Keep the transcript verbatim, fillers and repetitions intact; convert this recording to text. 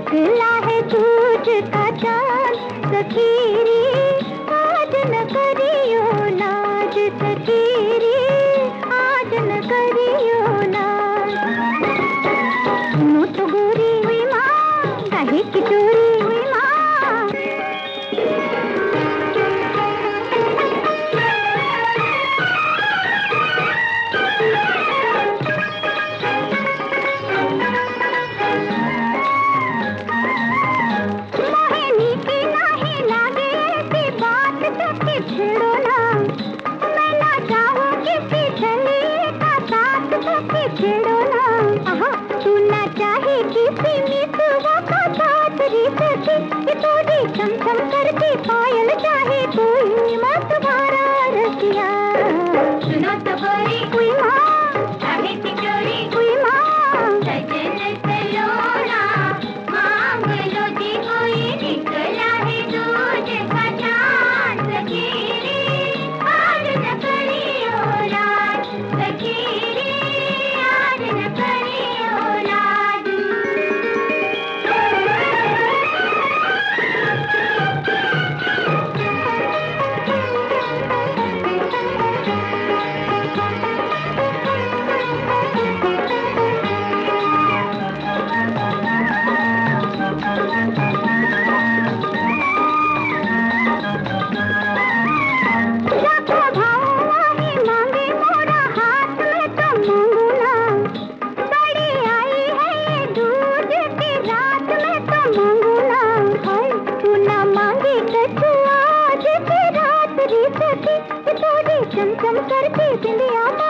निकला है दूज का चांद सखीरी, आज न करियो नाज सखीरी, आज न करियो नाज। सुनो तो गोरी हुई माँ, काहे की चोरी हुई माँ। छेड़ो ना, मैं ना चाहूं किसी छली का साथ तो छेड़ो ना। आहा, तू ना चाहे किसी मिसवा का साथ री सखी, कि तोड़ी चम चम करती पायल चाहे कोई मत भारा रसिया। सुनो तो गोरी कोई माँ, चाहे तिजोरी कोई माँ, सजन सलोना मांग लो जी कोई, निकला है दूज का चांद सखीरी, आज न करियो लाज सखीरी, आज न करियो लाज। चम चम करती बिंदिया